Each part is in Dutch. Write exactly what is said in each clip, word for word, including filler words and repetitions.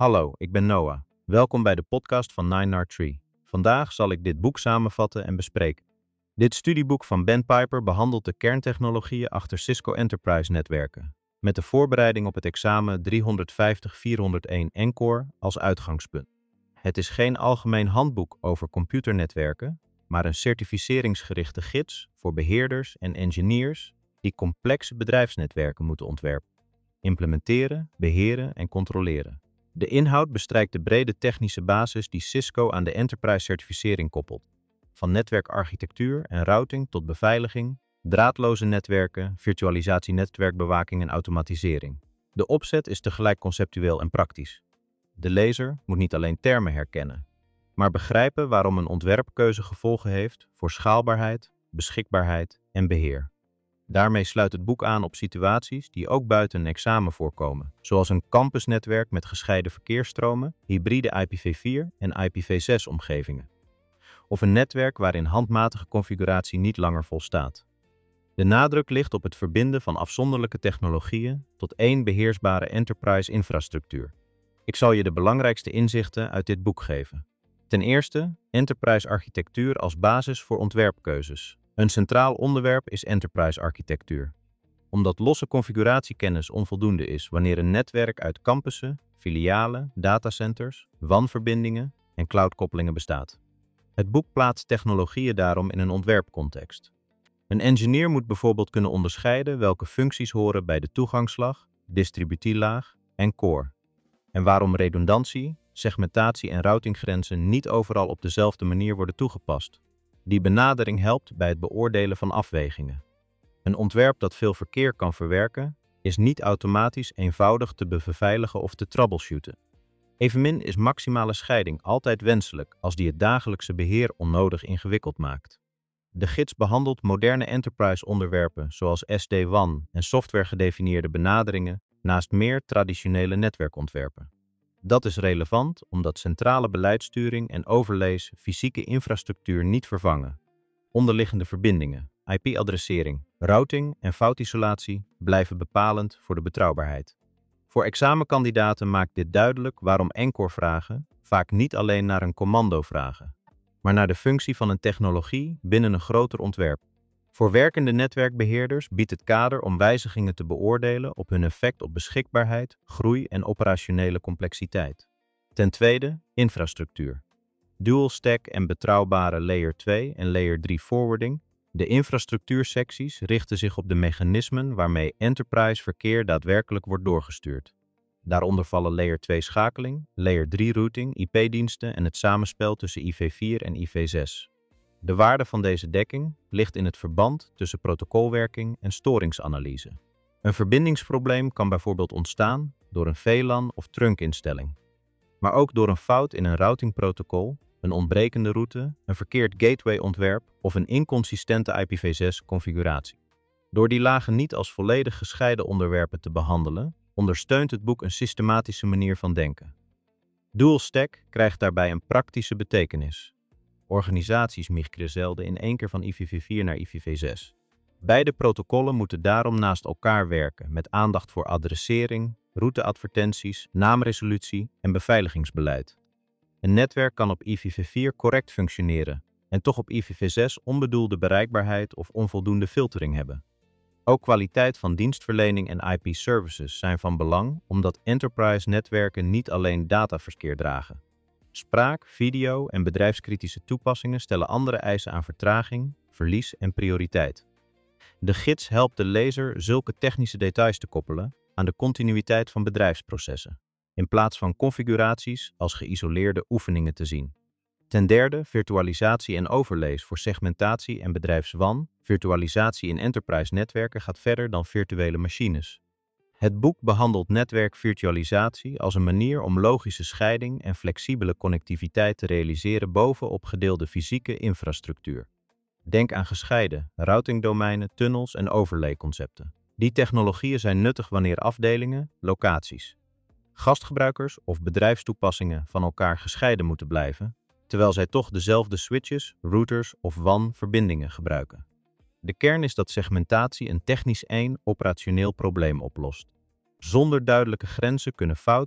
Hallo, ik ben Noah. Welkom bij de podcast van nine R Tree. Vandaag zal ik dit boek samenvatten en bespreken. Dit studieboek van Ben Piper behandelt de kerntechnologieën achter Cisco Enterprise netwerken, met de voorbereiding op het examen driehonderdvijftig vierhonderdéén Encore als uitgangspunt. Het is geen algemeen handboek over computernetwerken, maar een certificeringsgerichte gids voor beheerders en engineers die complexe bedrijfsnetwerken moeten ontwerpen, implementeren, beheren en controleren. De inhoud bestrijkt de brede technische basis die Cisco aan de enterprise-certificering koppelt, van netwerkarchitectuur en routing tot beveiliging, draadloze netwerken, virtualisatie, netwerkbewaking en automatisering. De opzet is tegelijk conceptueel en praktisch. De lezer moet niet alleen termen herkennen, maar begrijpen waarom een ontwerpkeuze gevolgen heeft voor schaalbaarheid, beschikbaarheid en beheer. Daarmee sluit het boek aan op situaties die ook buiten een examen voorkomen, zoals een campusnetwerk met gescheiden verkeersstromen, hybride I P v vier en I P v zes omgevingen, of een netwerk waarin handmatige configuratie niet langer volstaat. De nadruk ligt op het verbinden van afzonderlijke technologieën tot één beheersbare enterprise-infrastructuur. Ik zal je de belangrijkste inzichten uit dit boek geven. Ten eerste, enterprise-architectuur als basis voor ontwerpkeuzes. Een centraal onderwerp is enterprise-architectuur. Omdat losse configuratiekennis onvoldoende is wanneer een netwerk uit campussen, filialen, datacenters, W A N-verbindingen en cloudkoppelingen bestaat. Het boek plaatst technologieën daarom in een ontwerpcontext. Een engineer moet bijvoorbeeld kunnen onderscheiden welke functies horen bij de toegangslag, distributielaag en core, en waarom redundantie, segmentatie en routinggrenzen niet overal op dezelfde manier worden toegepast. Die benadering helpt bij het beoordelen van afwegingen. Een ontwerp dat veel verkeer kan verwerken, is niet automatisch eenvoudig te beveiligen of te troubleshooten. Evenmin is maximale scheiding altijd wenselijk als die het dagelijkse beheer onnodig ingewikkeld maakt. De gids behandelt moderne enterprise-onderwerpen zoals S D W A N en softwaregedefinieerde benaderingen naast meer traditionele netwerkontwerpen. Dat is relevant omdat centrale beleidssturing en overlays fysieke infrastructuur niet vervangen. Onderliggende verbindingen, I P-adressering, routing en foutisolatie blijven bepalend voor de betrouwbaarheid. Voor examenkandidaten maakt dit duidelijk waarom Encore-vragen vaak niet alleen naar een commando vragen, maar naar de functie van een technologie binnen een groter ontwerp. Voor werkende netwerkbeheerders biedt het kader om wijzigingen te beoordelen op hun effect op beschikbaarheid, groei en operationele complexiteit. Ten tweede, infrastructuur. Dual stack en betrouwbare layer twee en layer drie forwarding. De infrastructuursecties richten zich op de mechanismen waarmee enterprise verkeer daadwerkelijk wordt doorgestuurd. Daaronder vallen layer twee schakeling, layer drie routing, I P-diensten en het samenspel tussen I V vier en I V zes. De waarde van deze dekking ligt in het verband tussen protocolwerking en storingsanalyse. Een verbindingsprobleem kan bijvoorbeeld ontstaan door een V LAN of trunkinstelling, maar ook door een fout in een routingprotocol, een ontbrekende route, een verkeerd gateway-ontwerp of een inconsistente I P v zes configuratie. Door die lagen niet als volledig gescheiden onderwerpen te behandelen, ondersteunt het boek een systematische manier van denken. Dual stack krijgt daarbij een praktische betekenis. Organisaties migreren zelden in één keer van I V v vier naar I V v zes. Beide protocollen moeten daarom naast elkaar werken met aandacht voor adressering, routeadvertenties, naamresolutie en beveiligingsbeleid. Een netwerk kan op I V v vier correct functioneren en toch op I V v zes onbedoelde bereikbaarheid of onvoldoende filtering hebben. Ook kwaliteit van dienstverlening en I P-services zijn van belang omdat enterprise-netwerken niet alleen dataverkeer dragen. Spraak, video en bedrijfskritische toepassingen stellen andere eisen aan vertraging, verlies en prioriteit. De gids helpt de lezer zulke technische details te koppelen aan de continuïteit van bedrijfsprocessen, in plaats van configuraties als geïsoleerde oefeningen te zien. Ten derde, virtualisatie en overlays voor segmentatie en bedrijfs-W A N. Virtualisatie in enterprise-netwerken gaat verder dan virtuele machines. Het boek behandelt netwerkvirtualisatie als een manier om logische scheiding en flexibele connectiviteit te realiseren bovenop gedeelde fysieke infrastructuur. Denk aan gescheiden routingdomeinen, tunnels en overlayconcepten. Die technologieën zijn nuttig wanneer afdelingen, locaties, gastgebruikers of bedrijfstoepassingen van elkaar gescheiden moeten blijven, terwijl zij toch dezelfde switches, routers of W A N-verbindingen gebruiken. De kern is dat segmentatie een technisch één operationeel probleem oplost. Zonder duidelijke grenzen kunnen fouten,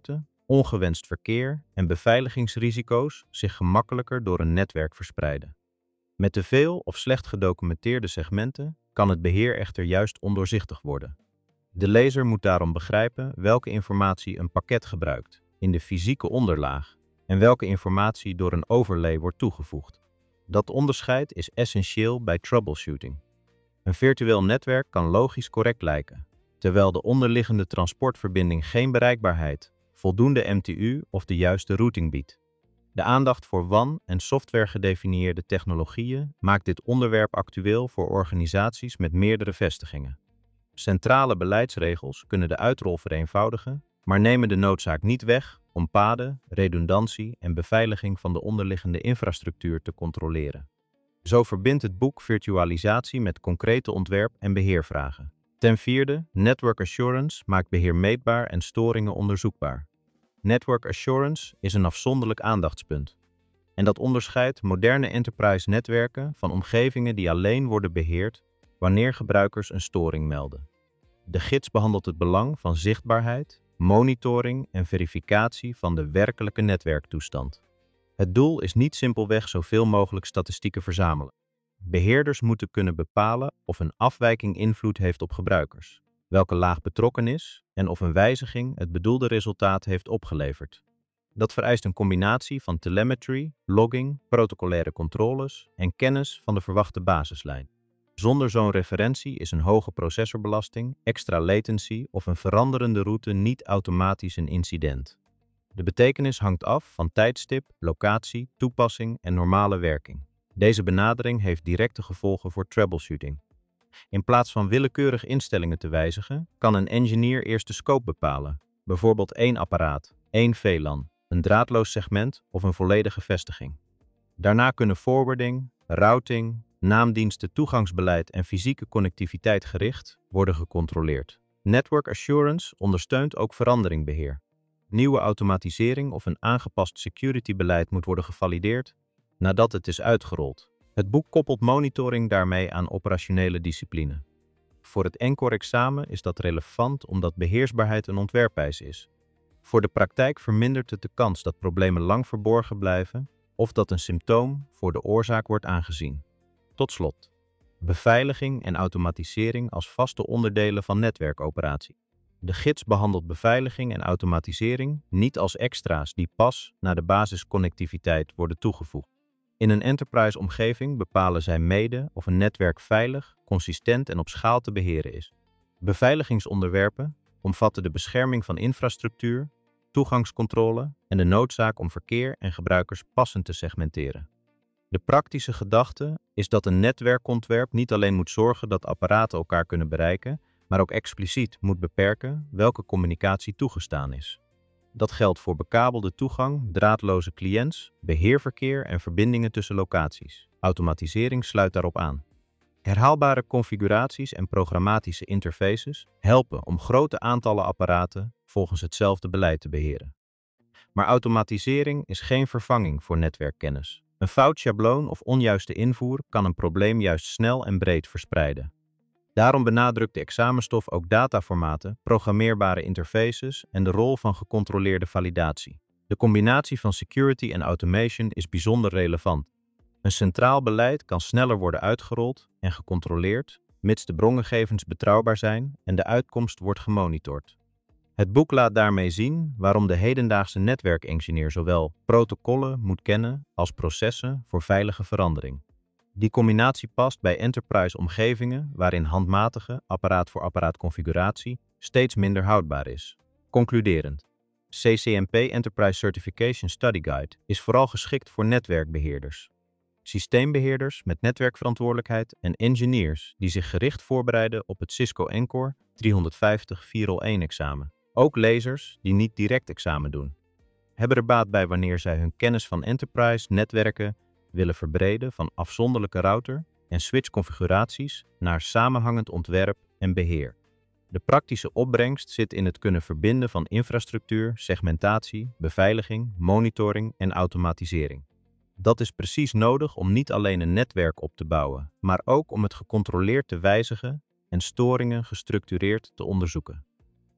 ongewenst verkeer en beveiligingsrisico's zich gemakkelijker door een netwerk verspreiden. Met te veel of slecht gedocumenteerde segmenten kan het beheer echter juist ondoorzichtig worden. De lezer moet daarom begrijpen welke informatie een pakket gebruikt in de fysieke onderlaag en welke informatie door een overlay wordt toegevoegd. Dat onderscheid is essentieel bij troubleshooting. Een virtueel netwerk kan logisch correct lijken, terwijl de onderliggende transportverbinding geen bereikbaarheid, voldoende M T U of de juiste routing biedt. De aandacht voor W A N en software-gedefinieerde technologieën maakt dit onderwerp actueel voor organisaties met meerdere vestigingen. Centrale beleidsregels kunnen de uitrol vereenvoudigen, maar nemen de noodzaak niet weg om paden, redundantie en beveiliging van de onderliggende infrastructuur te controleren. Zo verbindt het boek virtualisatie met concrete ontwerp- en beheervragen. Ten vierde, Network Assurance maakt beheer meetbaar en storingen onderzoekbaar. Network Assurance is een afzonderlijk aandachtspunt. En dat onderscheidt moderne enterprise-netwerken van omgevingen die alleen worden beheerd wanneer gebruikers een storing melden. De gids behandelt het belang van zichtbaarheid, monitoring en verificatie van de werkelijke netwerktoestand. Het doel is niet simpelweg zoveel mogelijk statistieken verzamelen. Beheerders moeten kunnen bepalen of een afwijking invloed heeft op gebruikers, welke laag betrokken is en of een wijziging het bedoelde resultaat heeft opgeleverd. Dat vereist een combinatie van telemetry, logging, protocolaire controles en kennis van de verwachte basislijn. Zonder zo'n referentie is een hoge processorbelasting, extra latency of een veranderende route niet automatisch een incident. De betekenis hangt af van tijdstip, locatie, toepassing en normale werking. Deze benadering heeft directe gevolgen voor troubleshooting. In plaats van willekeurig instellingen te wijzigen, kan een engineer eerst de scope bepalen, bijvoorbeeld één apparaat, één V LAN, een draadloos segment of een volledige vestiging. Daarna kunnen forwarding, routing, naamdiensten, toegangsbeleid en fysieke connectiviteit gericht worden gecontroleerd. Network Assurance ondersteunt ook veranderingbeheer. Nieuwe automatisering of een aangepast securitybeleid moet worden gevalideerd nadat het is uitgerold. Het boek koppelt monitoring daarmee aan operationele discipline. Voor het N C O R-examen is dat relevant omdat beheersbaarheid een ontwerpeis is. Voor de praktijk vermindert het de kans dat problemen lang verborgen blijven of dat een symptoom voor de oorzaak wordt aangezien. Tot slot, beveiliging en automatisering als vaste onderdelen van netwerkoperatie. De gids behandelt beveiliging en automatisering niet als extra's die pas na de basisconnectiviteit worden toegevoegd. In een enterprise-omgeving bepalen zij mede of een netwerk veilig, consistent en op schaal te beheren is. Beveiligingsonderwerpen omvatten de bescherming van infrastructuur, toegangscontrole en de noodzaak om verkeer en gebruikers passend te segmenteren. De praktische gedachte is dat een netwerkontwerp niet alleen moet zorgen dat apparaten elkaar kunnen bereiken, maar ook expliciet moet beperken welke communicatie toegestaan is. Dat geldt voor bekabelde toegang, draadloze cliënts, beheerverkeer en verbindingen tussen locaties. Automatisering sluit daarop aan. Herhaalbare configuraties en programmatische interfaces helpen om grote aantallen apparaten volgens hetzelfde beleid te beheren. Maar automatisering is geen vervanging voor netwerkkennis. Een fout schabloon of onjuiste invoer kan een probleem juist snel en breed verspreiden. Daarom benadrukt de examenstof ook dataformaten, programmeerbare interfaces en de rol van gecontroleerde validatie. De combinatie van security en automation is bijzonder relevant. Een centraal beleid kan sneller worden uitgerold en gecontroleerd, mits de brongengevens betrouwbaar zijn en de uitkomst wordt gemonitord. Het boek laat daarmee zien waarom de hedendaagse netwerkengineer zowel protocollen moet kennen als processen voor veilige verandering. Die combinatie past bij enterprise-omgevingen waarin handmatige apparaat-voor-apparaat configuratie steeds minder houdbaar is. Concluderend, C C N P Enterprise Certification Study Guide is vooral geschikt voor netwerkbeheerders, systeembeheerders met netwerkverantwoordelijkheid en engineers die zich gericht voorbereiden op het Cisco N C O R driehonderdvijftig vier nul één examen. Ook lezers die niet direct examen doen, hebben er baat bij wanneer zij hun kennis van enterprise netwerken willen verbreden van afzonderlijke router- en switchconfiguraties naar samenhangend ontwerp en beheer. De praktische opbrengst zit in het kunnen verbinden van infrastructuur, segmentatie, beveiliging, monitoring en automatisering. Dat is precies nodig om niet alleen een netwerk op te bouwen, maar ook om het gecontroleerd te wijzigen en storingen gestructureerd te onderzoeken.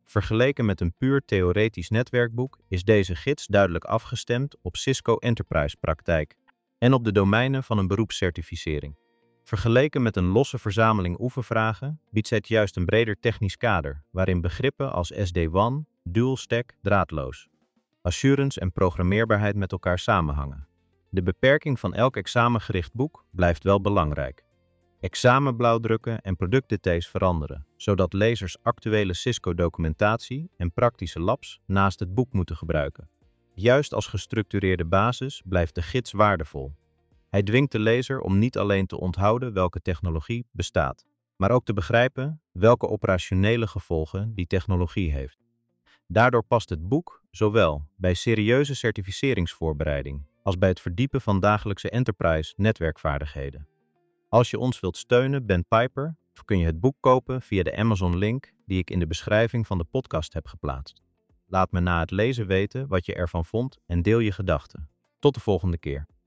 Vergeleken met een puur theoretisch netwerkboek is deze gids duidelijk afgestemd op Cisco Enterprise praktijk en op de domeinen van een beroepscertificering. Vergeleken met een losse verzameling oefenvragen biedt zij juist een breder technisch kader, waarin begrippen als S D WAN, dual stack, draadloos, assurance en programmeerbaarheid met elkaar samenhangen. De beperking van elk examengericht boek blijft wel belangrijk. Examenblauwdrukken en productdetails veranderen, zodat lezers actuele Cisco-documentatie en praktische labs naast het boek moeten gebruiken. Juist als gestructureerde basis blijft de gids waardevol. Hij dwingt de lezer om niet alleen te onthouden welke technologie bestaat, maar ook te begrijpen welke operationele gevolgen die technologie heeft. Daardoor past het boek zowel bij serieuze certificeringsvoorbereiding als bij het verdiepen van dagelijkse enterprise-netwerkvaardigheden. Als je ons wilt steunen, Ben Piper, kun je het boek kopen via de Amazon-link die ik in de beschrijving van de podcast heb geplaatst. Laat me na het lezen weten wat je ervan vond en deel je gedachten. Tot de volgende keer.